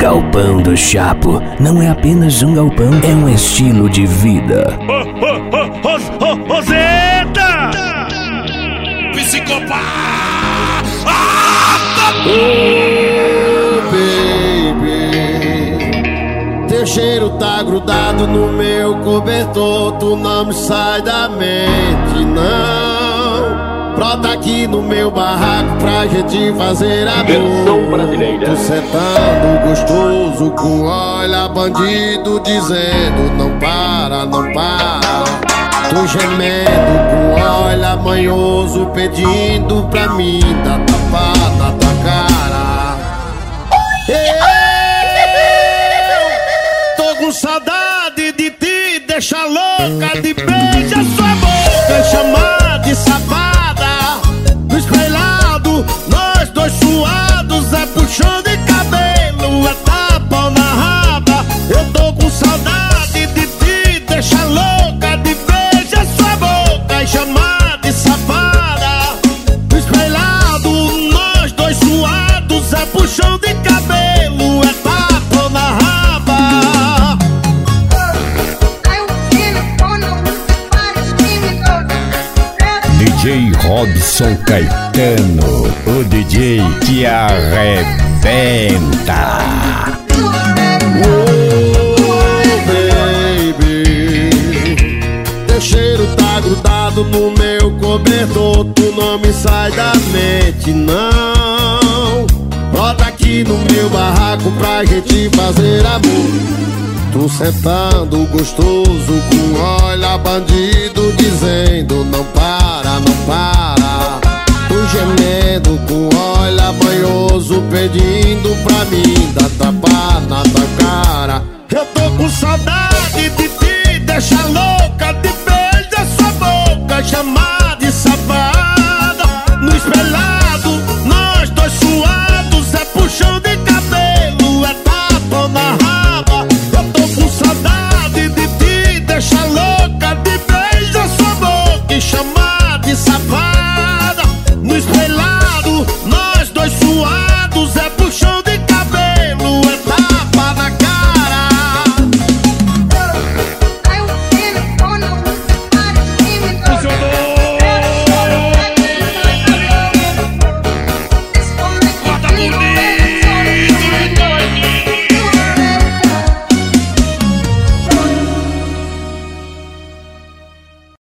Galpão do Chapo não é apenas um galpão, é um estilo de vida. Roseta! Psicopata! Oh, baby, teu cheiro tá grudado no meu cobertor. Tu não me sai da mente, não. Brota aqui no meu barraco pra gente fazer amor. Versão brasileira. Tu sentando gostoso com olha bandido dizendo não para, não para. Tu gemendo com olha manhoso pedindo pra mim dar tapa na tua cara. Eu tô com saudade de te deixar louca, de beijar sua boca, chamar de safada. No espelhado, nós dois suados, é puxão de cabelo, é tapa na raba. Eu tô com saudade de te deixar louca, de beijar sua boca e chamar de safada. No espelhado, nós dois suados, é puxão de cabelo, é tapa na raba. DJ Robson Caetano, o DJ que arrebenta. Oh, baby, teu cheiro tá grudado no meu cobertor. Tu não me sai da mente, não. Brota aqui no meu barraco pra gente fazer amor. Tu sentando gostoso com olha bandido dizendo não para, não para. Tu gemendo com olha banhoso pedindo pra mim